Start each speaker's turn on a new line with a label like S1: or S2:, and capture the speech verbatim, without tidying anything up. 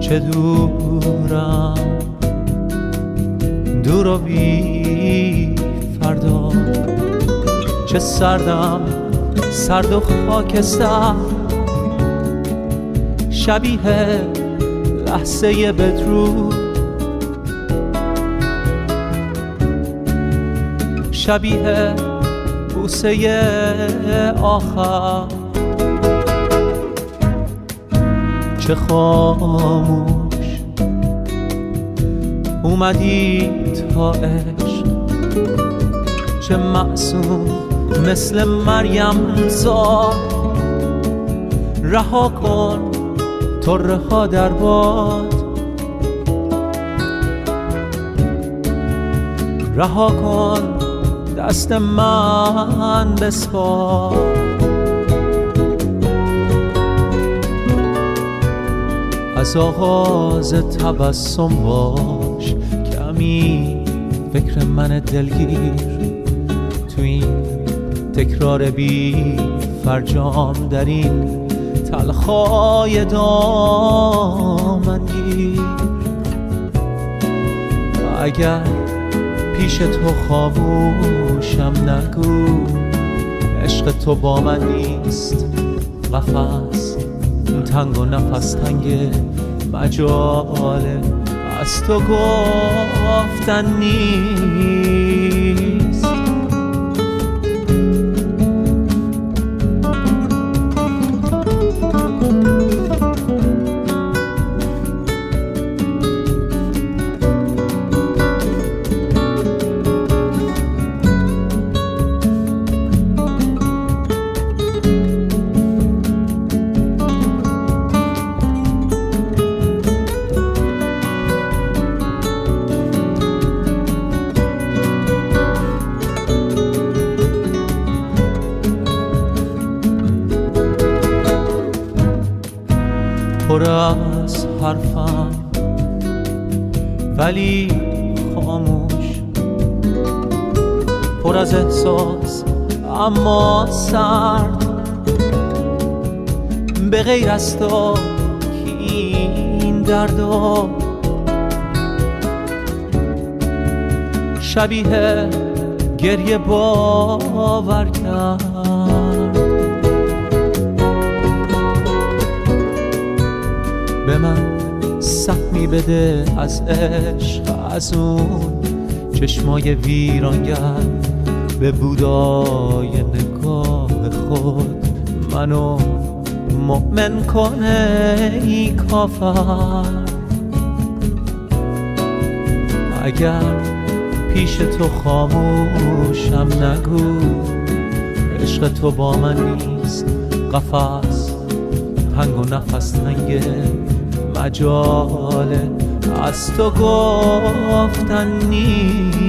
S1: چه دورم دور و بی فردا، چه سردم سرد و خاکستر، شبیه لحظه بدرود، شبیه بوسه آخر، چه خاموش اومدی تا عشق، چه معصوم مثل مریم زاد، رها کن طره ها در باد، رها کن دست من بسپار، از آغاز تبسم باش کمی فکر من دلگیر، تو این تکرار بی فرجام در این تلخای دامنگیر. اگر پیش تو خاموشم نگو، عشق تو با من نیست، قفس تنگ و نفس تنگ، مجاله از تو گفتن نیست. پر از حرفم ولی خاموش، پر از احساس اما سرد، به غیر از تو که این دردا شبیه گریه باور کرد. به من سهمی بده از عشق، از اون چشمای ویرانگر، به بودای نگاه خود منو مؤمن کنه ای کافر. اگر پیش تو خاموشم نگو، عشق تو با من نیست، قفس تنگ و نفس تنگه، مجاله از تو گفتن نیست.